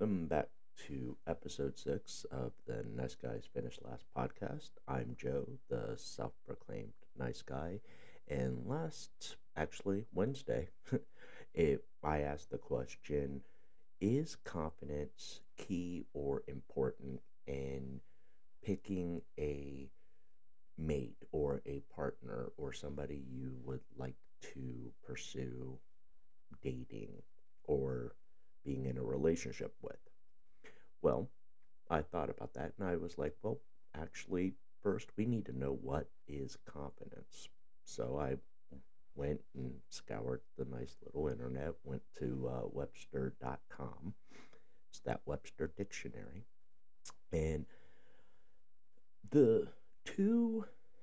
Welcome back to episode 6 of the Nice Guys Finish Last podcast. I'm Joe, the self proclaimed nice guy. And Wednesday, I asked the question: is confidence key or important in picking a mate or a partner or somebody you would like to pursue dating or being in a relationship with? Well, I thought about that and I was like, well, actually, first we need to know what is confidence. So I went and scoured the nice little internet, went to Webster.com. It's that Webster dictionary. And the two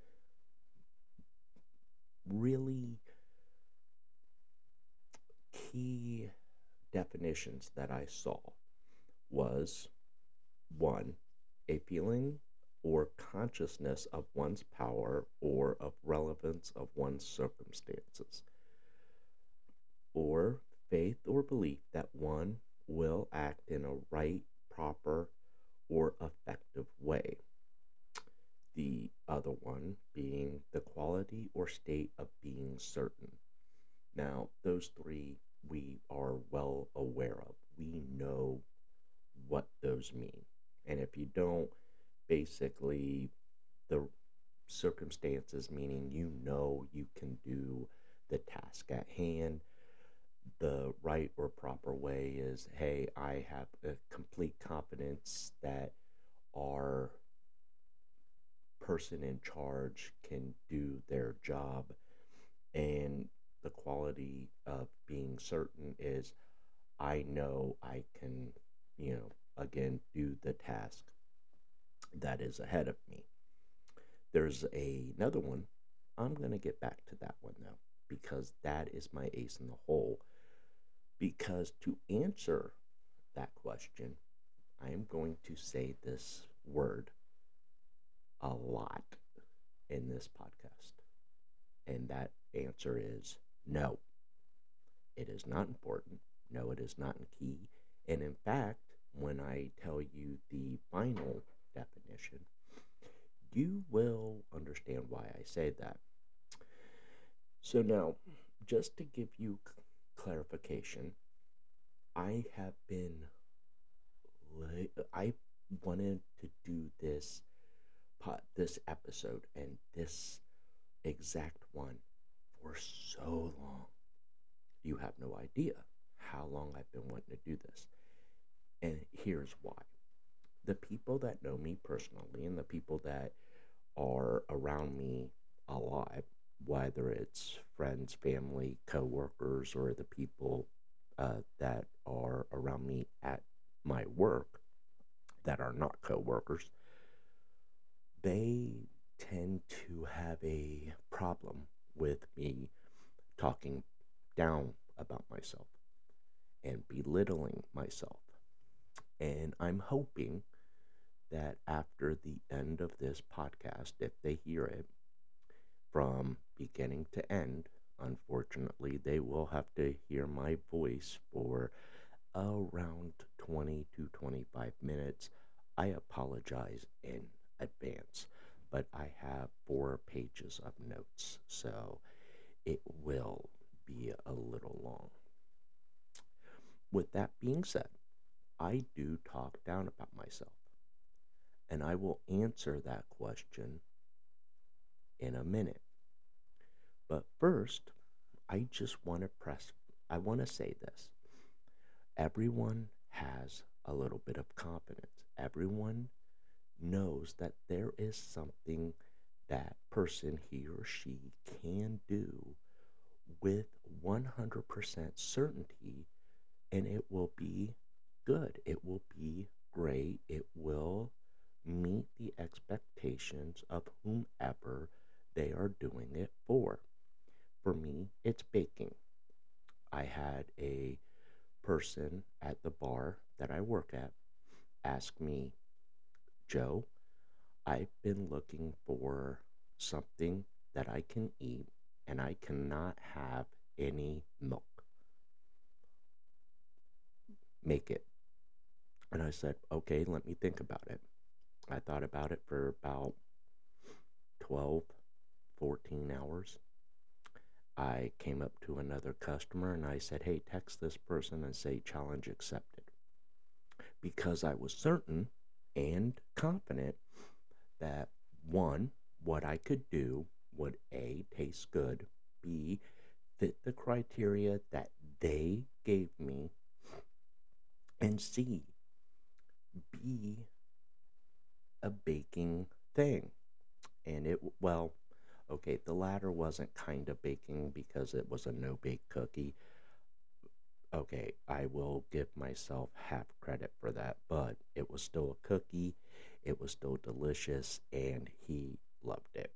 really key definitions that I saw was one, a feeling or consciousness of one's power or of relevance of one's circumstances, or faith or belief that one will act in a right, proper, or effective way. The other one being the quality or state of being certain. Now, those three we are well aware of. We know what those mean. And if you don't, basically, the circumstances, meaning you can do the task at hand. The right or proper way is, hey, I have a complete confidence that our person in charge can do their job. And the quality of being certain is, I know I can, again, do the task that is ahead of me. There's another one. I'm going to get back to that one though, because that is my ace in the hole. Because to answer that question, I am going to say this word a lot in this podcast. And that answer is no. It is not important. No, it is not key. And in fact, when I tell you the final definition, you will understand why I say that. So now, just to give you clarification, I wanted to do this episode and this exact one for so long. You have no idea how long I've been wanting to do this. And here's why. The people that know me personally and the people that are around me a lot, whether it's friends, family, coworkers, or the people that are around me at my work that are not coworkers, they tend to have a problem with me talking down about myself and belittling myself. And I'm hoping that after the end of this podcast, if they hear it from beginning to end, unfortunately, they will have to hear my voice for around 20 to 25 minutes. I apologize in advance, but I have 4 pages of notes, so it will be a little long. With that being said, I do talk down about myself, and I will answer that question in a minute. But first, I want to say this. Everyone has a little bit of confidence. Everyone knows that there is something that person, he or she, can do with 100% certainty, and it will be good. It will be great. It will meet the expectations of whomever they are doing it for. For me, it's baking. I had a person at the bar that I work at ask me, Joe, I've been looking for something that I can eat and I cannot have any milk. Make it. And I said, okay, let me think about it. I thought about it for about 12, 14 hours. I came up to another customer and I said, hey, text this person and say challenge accepted. Because I was certain and confident that one, what I could do would A, taste good, B, fit the criteria that they gave me, and C, be a baking thing. And well, okay, the latter wasn't kind of baking because it was a no bake cookie. Okay, I will give myself half credit for that, but it was still a cookie. It was still delicious, and he loved it.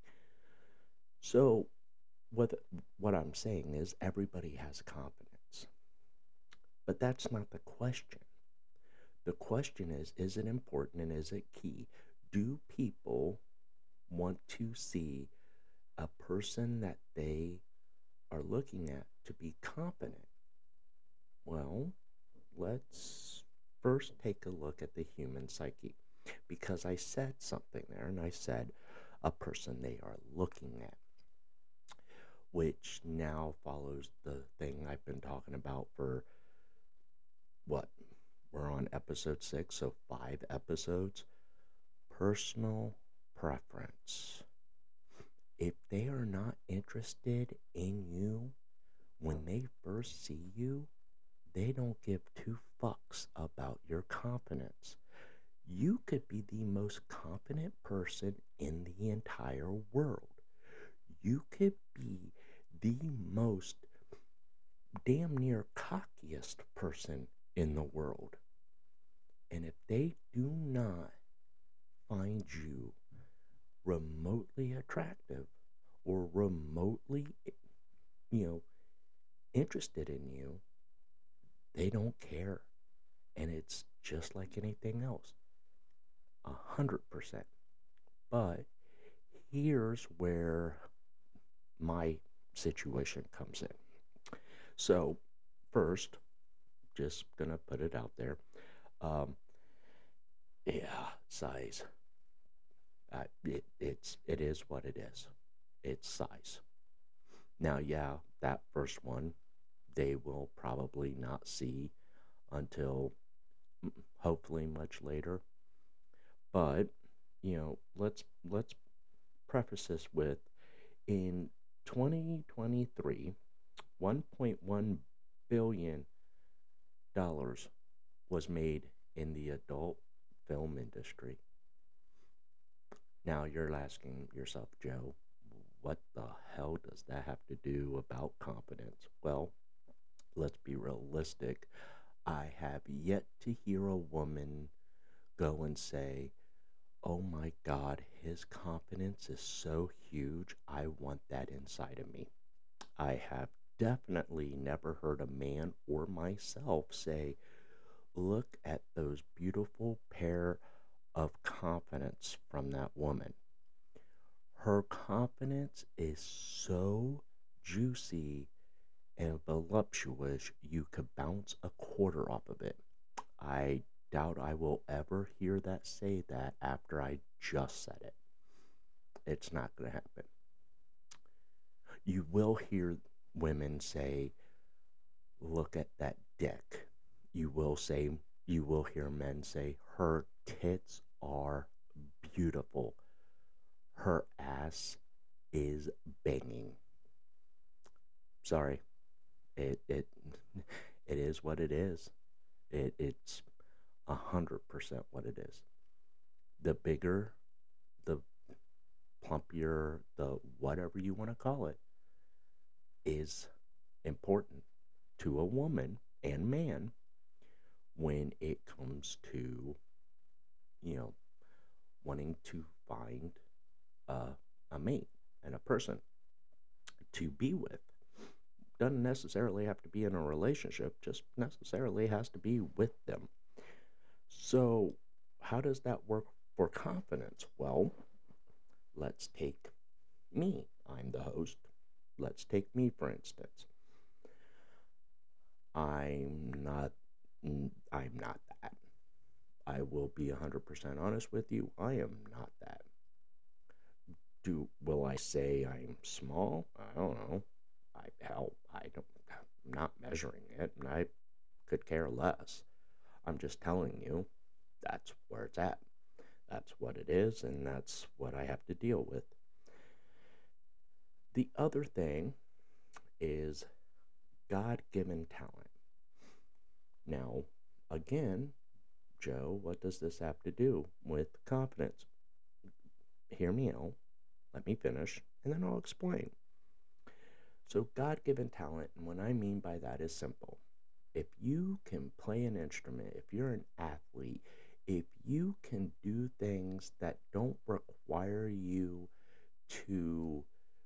So, what what I'm saying is everybody has confidence, but that's not the question. The question is it important and is it key? Do people want to see a person that they are looking at to be confident? Well, let's first take a look at the human psyche, because I said something there and I said a person they are looking at, which now follows the thing I've been talking about for what? We're on episode 6, so 5 episodes. Personal preference. If they are not interested in you when they first see you, they don't give two fucks about your confidence. You could be the most confident person in the entire world. You could be the most damn near cockiest person in the world. And if they do not find you remotely attractive or remotely, you know, interested in you, they don't care. And it's just like anything else, 100%. But here's where my situation comes in. So, first, just gonna put it out there. Um, yeah, size. It is what it is. It's size. Now, yeah, that first one they will probably not see until hopefully much later. But let's preface this with in 2023, 1.1 billion dollars was made in the adult film industry. Now you're asking yourself, Joe, what the hell does that have to do about confidence? Well, let's be realistic. I have yet to hear a woman go and say, oh my God, his confidence is so huge. I want that inside of me. I have definitely never heard a man or myself say, look at those beautiful pair of confidence from that woman. Her confidence is so juicy and voluptuous, you could bounce a quarter off of it. I doubt I will ever hear that say that after I just said it. It's not going to happen. You will hear women say, look at that dick. You will hear men say, her tits are beautiful. Her ass is banging. Sorry. It it is what it is. It's 100% what it is. The bigger, the plumpier, the whatever you want to call it, is important to a woman and man when it comes to, you know, wanting to find a, a mate and a person to be with. Doesn't necessarily have to be in a relationship, just necessarily has to be with them. So, how does that work for confidence? Well, let's take me. I'm the host. Let's take me, for instance. I'm not I'm not that. I will be 100% honest with you. I am not that. Will I say I'm small? I don't know. I'm not measuring it, and I could care less. I'm just telling you that's where it's at. That's what it is, and that's what I have to deal with. The other thing is God given talent. Now, again, Joe, what does this have to do with confidence? Hear me out. Let me finish, and then I'll explain. So, God given talent, and what I mean by that is simple. If you can play an instrument, if you're an athlete, if you can do things that don't require you to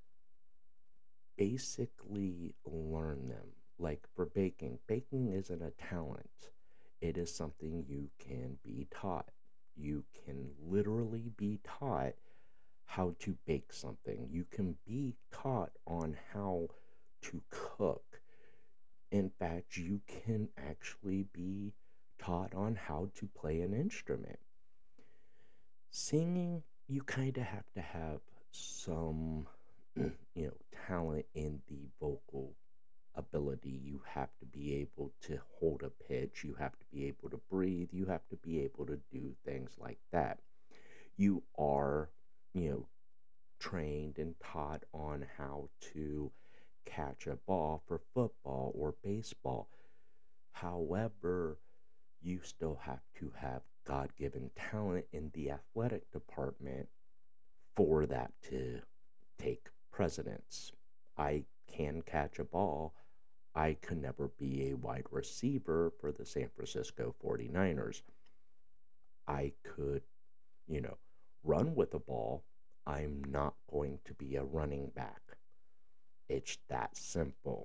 basically learn them, like for baking, baking isn't a talent, it is something you can be taught. You can literally be taught how to bake something. You can be taught on how to cook. In fact, you can actually be taught on how to play an instrument. Singing, you kind of have to have some, talent in the vocal ability. You have to be able to hold a pitch. You have to be able to breathe. You have to be able to do things like that. You are, you know, trained and taught on how to catch a ball for football or baseball. However, you still have to have God given talent in the athletic department for that to take precedence. I can catch a ball. I could never be a wide receiver for the San Francisco 49ers. I could, you know, run with a ball. I'm not going to be a running back. It's that simple.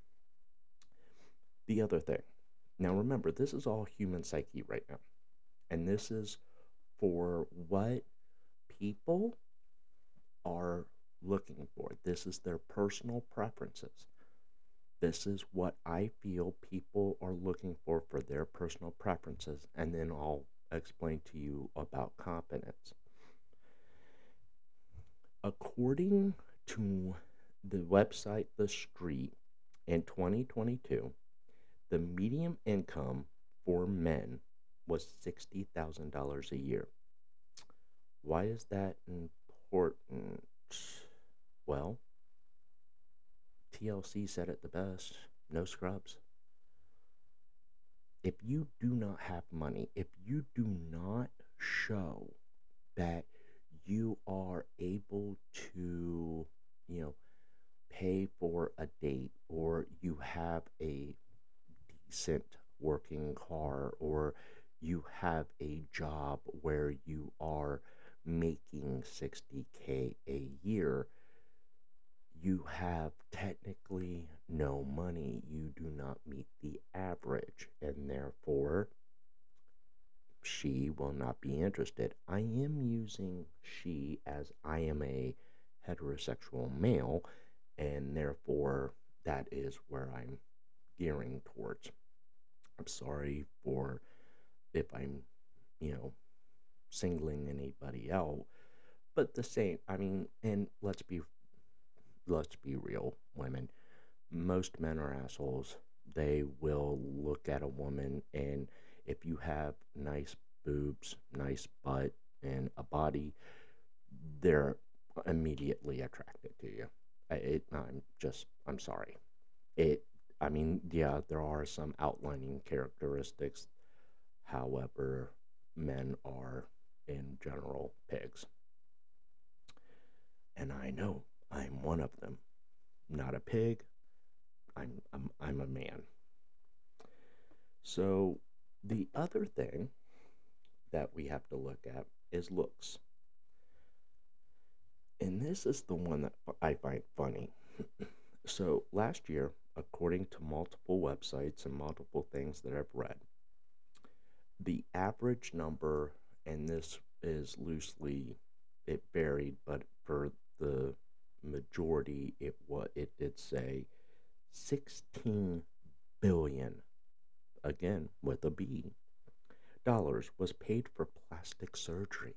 The other thing, now remember, this is all human psyche right now. And this is for what people are looking for. This is their personal preferences. This is what I feel people are looking for their personal preferences. And then I'll explain to you about competence. According to the website The Street, in 2022, the median income for men was $60,000 a year. Why is that important? Well, TLC said it the best, no scrubs. If you do not have money, if you do not show that you are able to, pay for a date, or you have a decent working car, or you have a job where you are making 60K a year, you have technically no money. You do not meet the average, and therefore she will not be interested. I am using she as I am a heterosexual male, and therefore that is where I'm gearing towards. I'm sorry for if I'm, you know, singling anybody out, but the same, I mean, and let's be real, women. Most men are assholes. They will look at a woman, and if you have nice boobs, nice butt, and a body, they're immediately attracted to you. I'm sorry. I mean, yeah, there are some outlining characteristics. However, men are, in general, pigs. And I know I'm one of them. Not a pig. I'm a man. So the other thing that we have to look at is looks. And this is the one that I find funny. So last year, according to multiple websites and multiple things that I've read, the average number, and this is loosely, it varied, but for the majority, it did say 16 billion, again with a B, was paid for plastic surgery.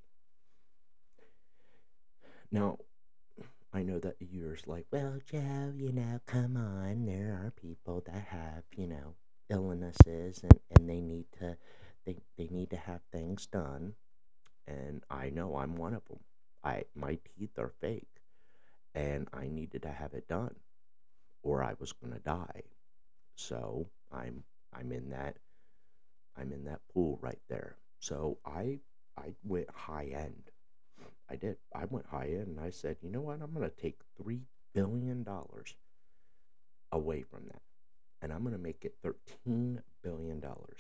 Now, I know that you're like, well, Joe, come on. There are people that have, illnesses and they need to have things done. And I know I'm one of them. My teeth are fake and I needed to have it done or I was going to die. So I'm in that pool right there. So I went high end. I did. I went high end and I said, you know what? I'm going to take $3 billion away from that, and I'm going to make it $13 billion.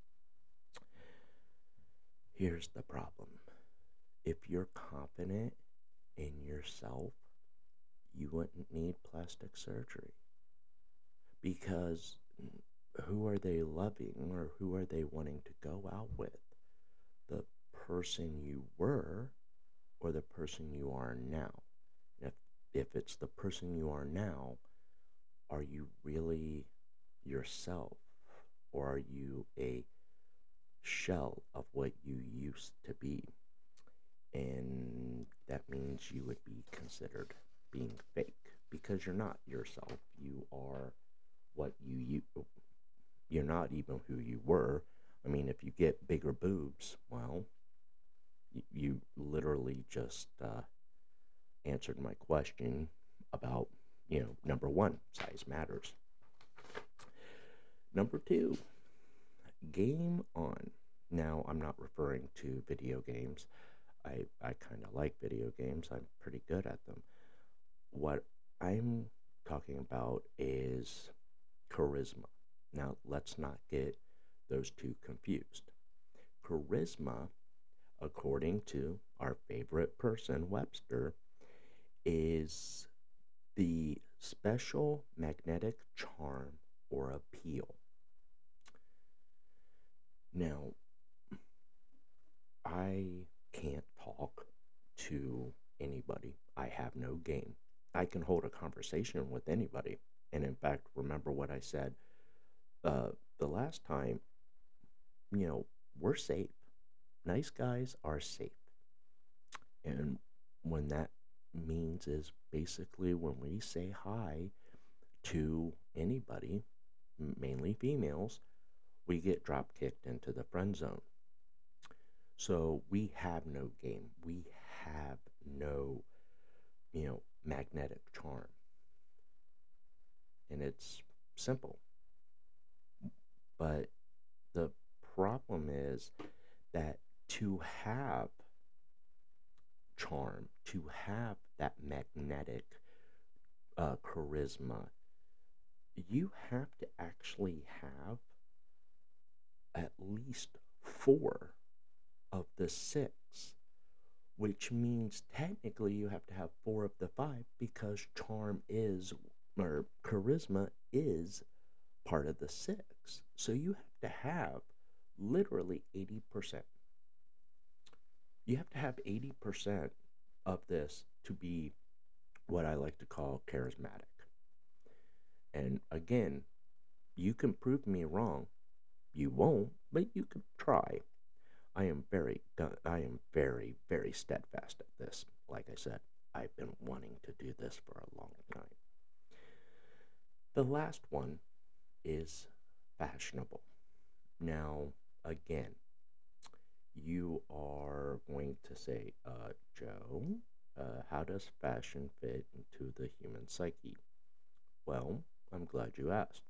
Here's the problem: if you're confident in yourself, you wouldn't need plastic surgery, because who are they loving or who are they wanting to go out with? The person you were or the person you are now? If, if it's the person you are now, are you really yourself, or are you a shell of what you used to be? And that means you would be considered being fake, because you're not yourself. You are what you're not even who you were. I mean, if you get bigger boobs, well, you literally just answered my question about, number one, size matters. Number two, game on. Now, I'm not referring to video games. I kind of like video games. I'm pretty good at them. What I'm talking about is charisma. Now, let's not get those two confused. Charisma, according to our favorite person, Webster, is the special magnetic charm or appeal. Now, I can't talk to anybody. I have no game. I can hold a conversation with anybody. And in fact, remember what I said the last time, we're safe. Nice guys are safe. And when that means is basically when we say hi to anybody, mainly females, we get drop kicked into the friend zone. So we have no game. We have no, magnetic charm. And it's simple. But the problem is that to have charm, to have that magnetic charisma, you have to actually have at least 4 of the 6, which means technically you have to have 4 of the 5, because charm is, or charisma is, part of the 6. So you have to have literally 80%. You have to have 80% of this to be what I like to call charismatic. And again, you can prove me wrong. You won't, but you can try. I am very, very steadfast at this. Like I said, I've been wanting to do this for a long time. The last one is fashionable. Now, again, you are going to say, Joe, how does fashion fit into the human psyche? Well, I'm glad you asked.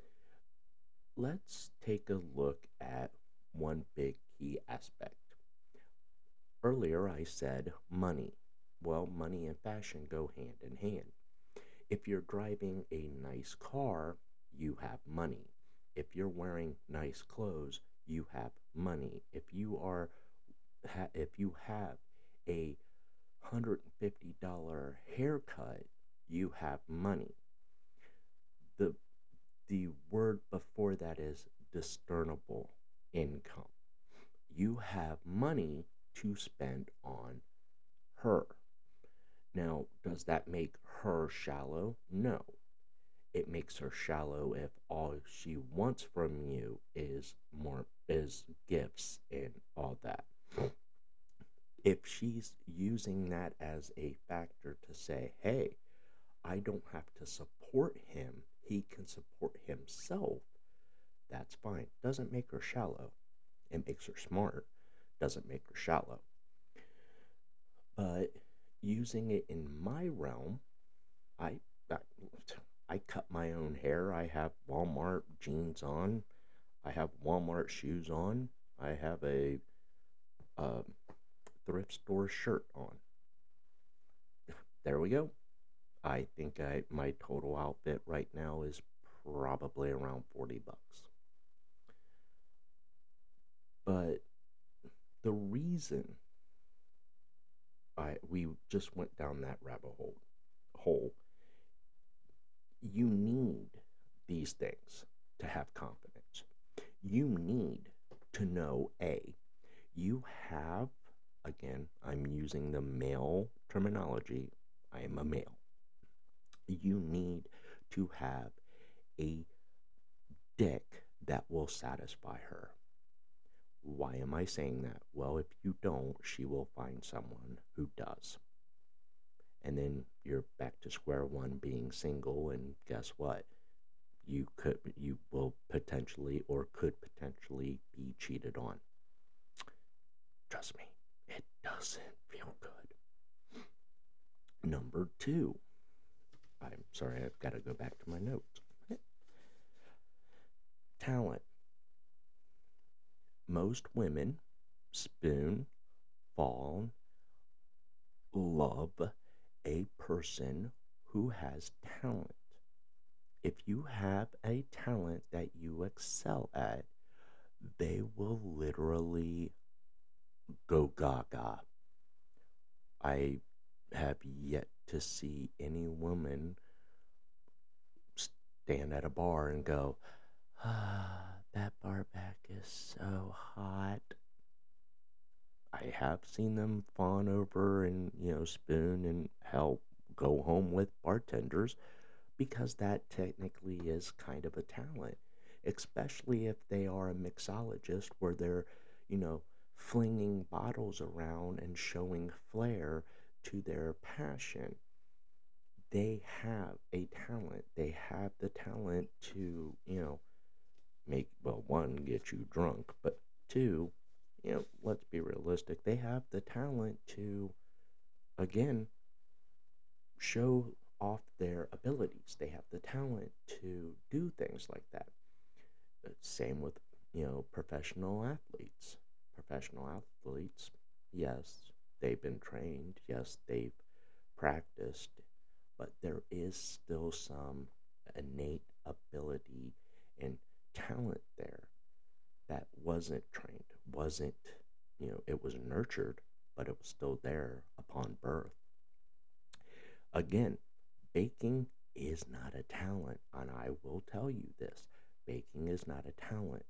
Let's take a look at one big key aspect. Earlier I said money. Well, money and fashion go hand in hand. If you're driving a nice car, you have money. If you're wearing nice clothes, you have money. If you have a $150 haircut, you have money. The word before that is discernible income. You have money to spend on her. Now, does that make her shallow? No. it makes her shallow if all she wants from you is gifts and all that. If she's using that as a factor to say, hey, I don't have to support him, he can support himself, that's fine. Doesn't make her shallow. It makes her smart. Doesn't make her shallow. But using it in my realm, I, I I cut my own hair. I have Walmart jeans on. I have Walmart shoes on. I have a uh, thrift store shirt on. There we go. I think my total outfit right now is probably around $40. But the reason we just went down that rabbit hole, you need these things to have confidence. You need to know you have, again, I'm using the male terminology, I am a male. You need to have a dick that will satisfy her. Why am I saying that? Well, if you don't, she will find someone who does. And then you're back to square one being single, and guess what? You will potentially or could potentially be cheated on. Trust me, it doesn't feel good. Number two, I'm sorry, I've got to go back to my notes. Talent. Most women fall, love a person who has talent. If you have a talent that you excel at, they will literally go gaga. I have yet to see any woman stand at a bar and go, that bar back is so hot. I have seen them fawn over and, spoon and help go home with bartenders because that technically is kind of a talent, especially if they are a mixologist where they're, flinging bottles around and showing flair to their passion. They have a talent. They have the talent to, one, get you drunk, but two, let's be realistic. They have the talent to, again, show off their abilities. They have the talent to do things like that. Same with, professional athletes. Professional athletes, yes, they've been trained. Yes, they've practiced, but there is still some innate ability and talent there that wasn't trained, wasn't, it was nurtured, but it was still there upon birth. Again, baking is not a talent, and I will tell you this, baking is not a talent.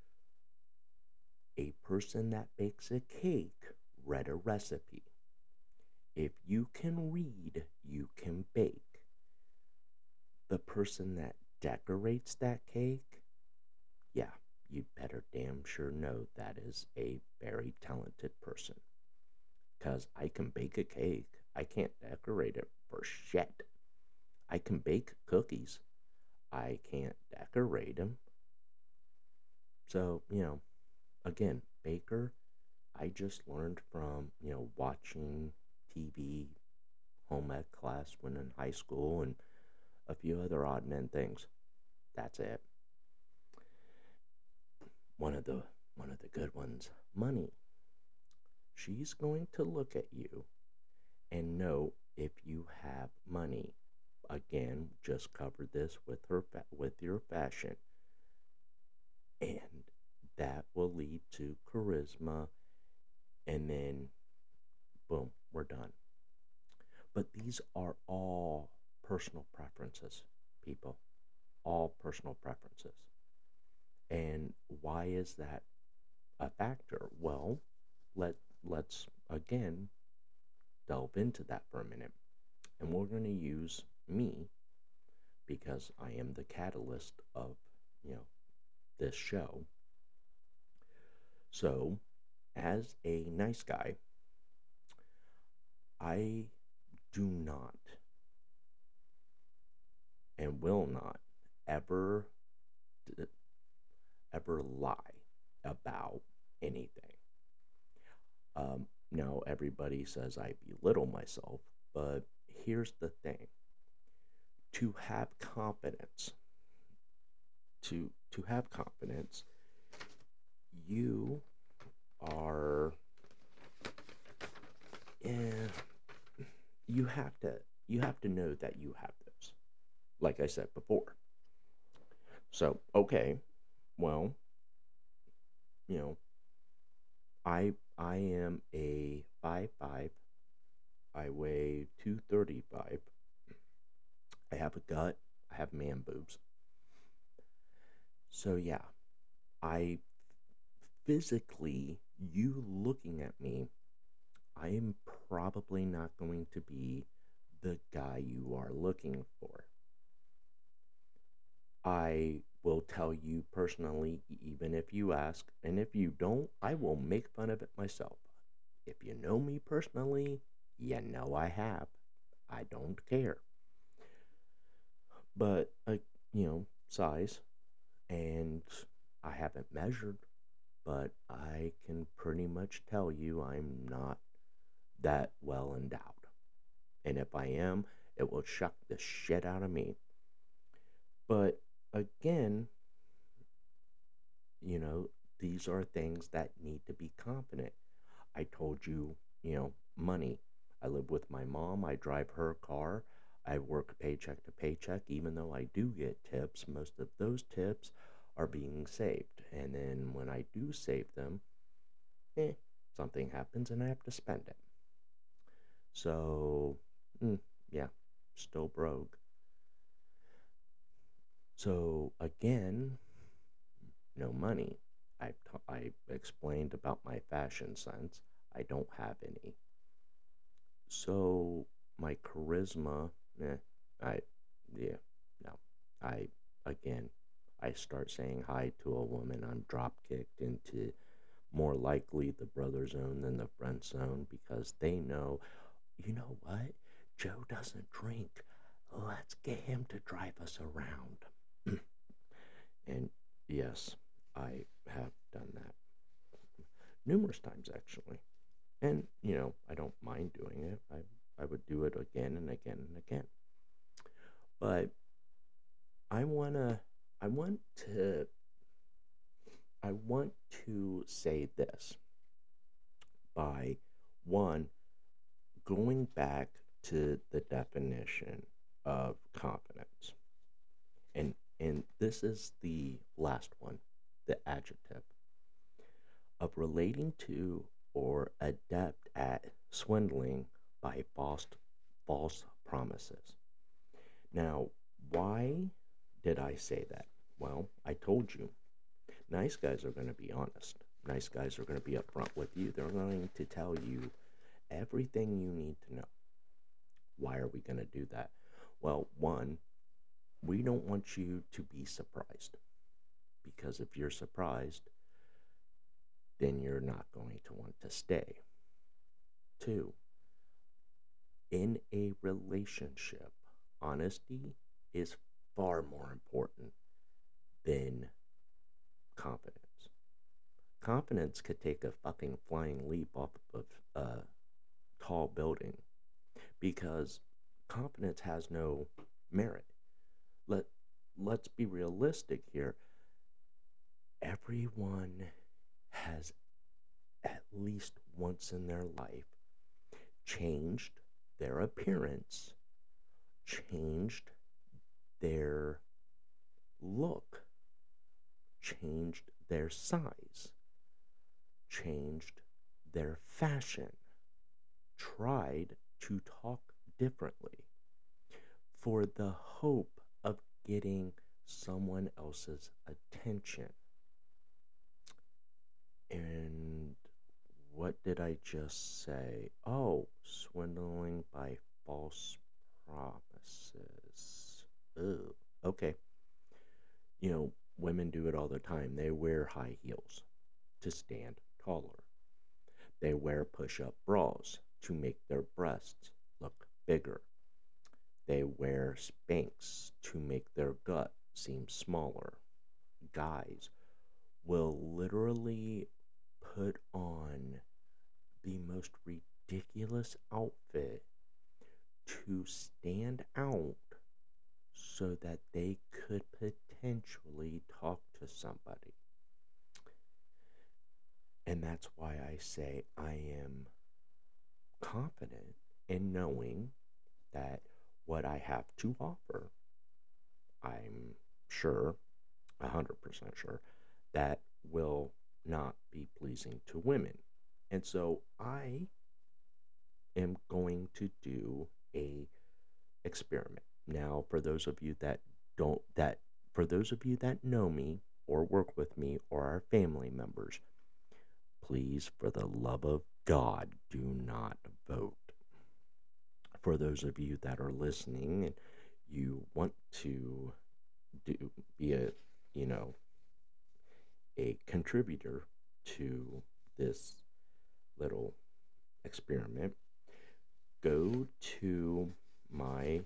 A person that bakes a cake read a recipe. If you can read, you can bake. The person that decorates that cake, yeah, you better damn sure know that is a very talented person. Because I can bake a cake, I can't decorate it for shit. I can bake cookies, I can't decorate them. So, again, baker, I just learned from, watching TV, home ec class when in high school, and a few other odd men things. That's it. One of the good ones, money. She's going to look at you and know if you have money. Again, just covered this with your fashion, and that will lead to charisma, and then boom, we're done. But these are all personal preferences, people. All personal preferences. And why is that a factor? Well, let's again delve into that for a minute. And we're going to use me because I am the catalyst of, you know, this show. So, as a nice guy, I do not and will not ever ever lie about anything. Now everybody says I belittle myself, but here's the thing: to have confidence, to have confidence, you are, eh, you have to know that you have this. Like I said before. So okay, well, you know, I am a 5'5". I weigh 235. I have a gut. I have man boobs. So yeah, I physically, you looking at me, I am probably not going to be the guy you are looking for. I will tell you personally, even if you ask, and if you don't, I will make fun of it myself. If you know me personally, you know I have. I don't care. But, size, and I haven't measured, but I can pretty much tell you I'm not that well endowed. And if I am, it will shock the shit out of me. But again, you know, these are things that need to be confident. I told you, money. I live with my mom. I drive her car. I work paycheck to paycheck. Even though I do get tips, most of those tips are being saved. And then when I do save them, something happens and I have to spend it. So, yeah, still broke. So again, no money. I explained about my fashion sense. I don't have any. So my charisma, I, yeah, no. I, again, I start saying hi to a woman, I'm drop kicked into more likely the brother zone than the friend zone because they know, you know what? Joe doesn't drink. Let's get him to drive us around. And yes, I have done that numerous times actually. And, I don't mind doing it. I would do it again and again and again. But I wanna I want to I want to say this by one going back to the definition of confidence. And this is the last one, the adjective of relating to or adept at swindling by false promises. Now, why did I say that? Well, I told you, nice guys are going to be honest. Nice guys are going to be upfront with you. They're going to tell you everything you need to know. Why are we going to do that? Well, one, we don't want you to be surprised. Because if you're surprised, then you're not going to want to stay. Two, in a relationship, honesty is far more important than confidence. Confidence could take a fucking flying leap off of a tall building because confidence has no merit. Let let's be realistic here. Everyone has at least once in their life changed their appearance, changed their look, changed their size, changed their fashion, tried to talk differently for the hope of getting someone else's attention. And what did I just say? Oh, swindling by false promises. Ugh. Okay. Women do it all the time. They wear high heels to stand taller. They wear push up bras to make their breasts look bigger. They wear Spanx to make their gut seem smaller. Guys will literally put on the most ridiculous outfit to stand out so that they could potentially talk to somebody. And that's why I say I am confident in knowing that what I have to offer, I'm sure, 100% sure, that will not be pleasing to women. And so I am going to do a experiment. Now, for those of you that know me or work with me or are family members, please, for the love of God, do not vote. For those of you that are listening and you want to be you know, a contributor to this little experiment, go to my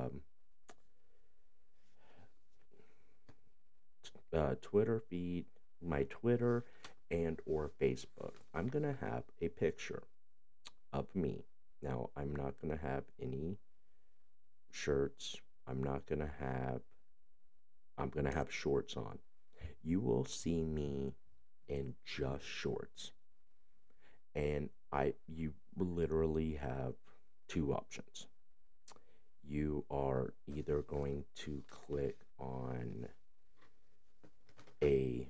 Twitter feed, my Twitter and or Facebook. I'm going to have a picture of me. Now, I'm not going to have any shirts. I'm not going to have I'm going to have shorts on. You will see me in just shorts. And you literally have two options. You are either going to click on a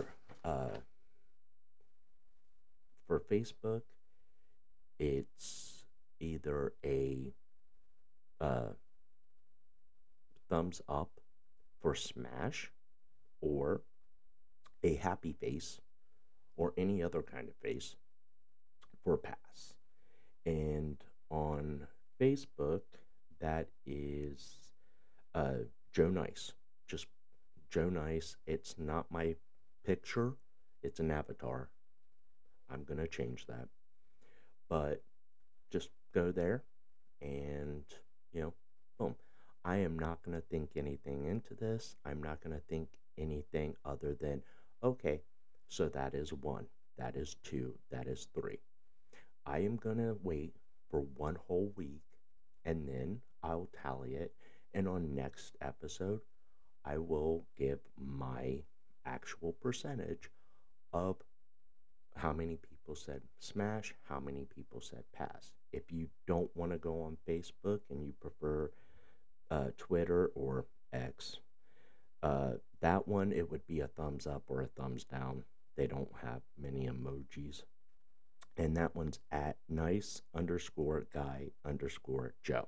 for Facebook, it's either a uh, thumbs up for Smash or a happy face or any other kind of face for pass. And on Facebook, that is Joe Nice. Just Joe Nice. It's not my picture, it's an avatar. I'm going to change that. But just go there and, you know, boom. I am not going to think anything into this. I'm not going to think anything other than, okay, so that is one, that is two, that is three. I am going to wait for one whole week and then I'll tally it. And on next episode, I will give my actual percentage of how many people said smash, how many people said pass. If you don't want to go on Facebook and you prefer Twitter or X, that one, it would be a thumbs up or a thumbs down. They don't have many emojis. And that one's at nice underscore guy underscore Joe.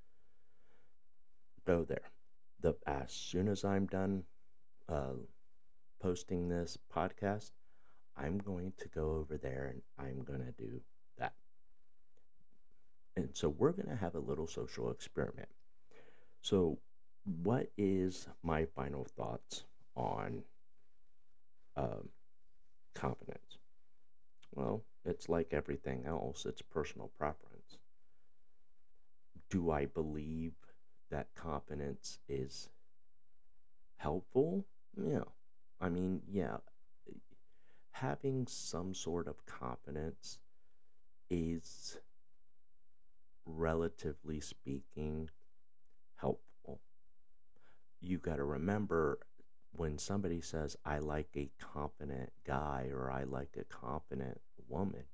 Go there. As soon as I'm done uh, posting this podcast, I'm going to go over there and I'm going to do that. And so we're going to have a little social experiment. So, what is my final thoughts on um, confidence? Well, it's like everything else, it's personal preference. Do I believe that confidence is helpful? Yeah. I mean, yeah, having some sort of confidence is, relatively speaking, helpful. You got to remember when somebody says, I like a confident guy or I like a confident woman,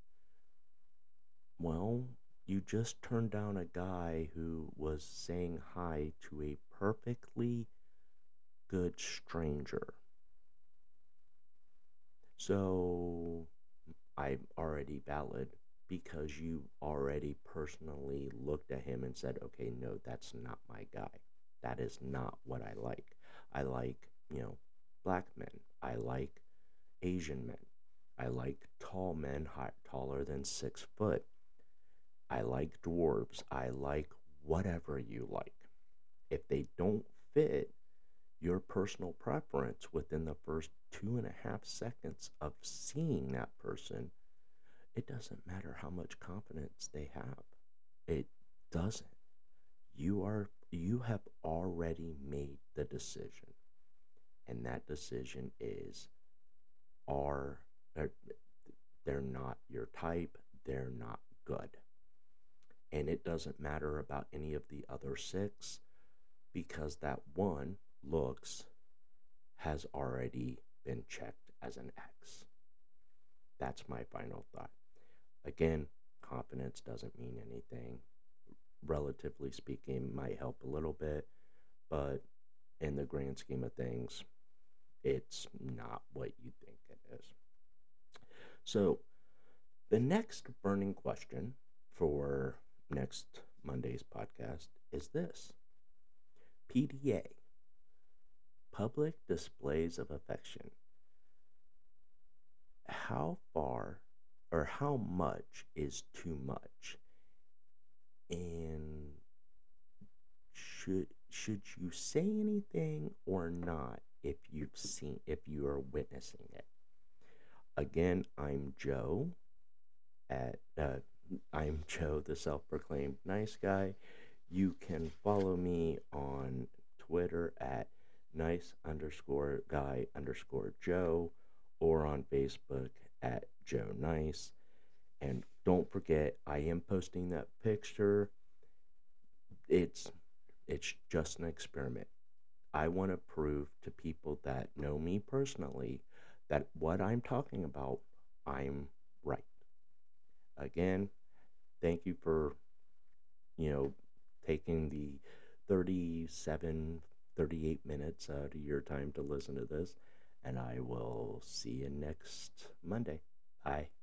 well, you just turned down a guy who was saying hi to a perfectly good stranger. So I'm already valid because you already personally looked at him and said, okay, no, that's not my guy. That is not what I like. I like, black men. I like Asian men. I like tall men, taller than 6 foot. I like dwarves. I like whatever you like. If they don't fit your personal preference within the first 2.5 seconds of seeing that person, it doesn't matter how much confidence they have. It doesn't. You have already made the decision. And that decision is are they're not your type, they're not good. And it doesn't matter about any of the other six because that one looks has already been checked as an X. That's my final thought. Again, confidence doesn't mean anything. Relatively speaking, might help a little bit, but in the grand scheme of things, it's not what you think it is. So, the next burning question for next Monday's podcast is this: PDA, public displays of affection. How far or how much is too much? And should you say anything or not if you are witnessing it? Again, I'm Joe, the self-proclaimed nice guy. You can follow me on Twitter at nice_guy_Joe or on Facebook at Joe Nice. And don't forget, I am posting that picture. It's just an experiment. I want to prove to people that know me personally that what I'm talking about, I'm right. Again, thank you for, taking the 37, 38 minutes out of your time to listen to this. And I will see you next Monday. Bye.